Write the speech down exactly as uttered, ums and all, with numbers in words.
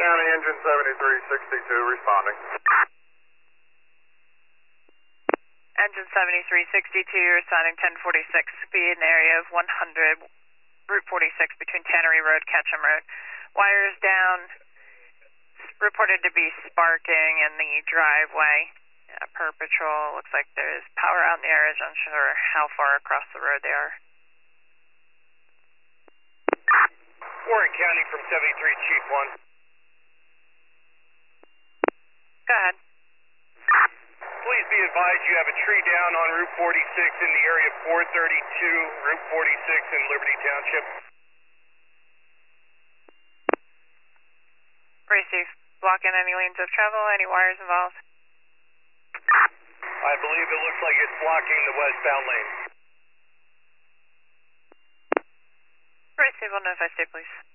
County, engine seventy-three sixty-two, responding. Engine seventy-three sixty-two, responding ten forty-six, speed in the area of one hundred, Route forty-six between Tannery Road, Ketchum Road. Wires down, reported to be sparking in the driveway. Yeah, per patrol, looks like there's power out in the area. Unsure how far across the road they are. Warren County from seventy-three, Chief one. Go ahead. Please be advised you have a tree down on Route forty-six in the area of four thirty-two, Route forty-six in Liberty Township. Receive. Blocking any lanes of travel, any wires involved? I believe it looks like it's blocking the westbound lane. Receive, will notify state police.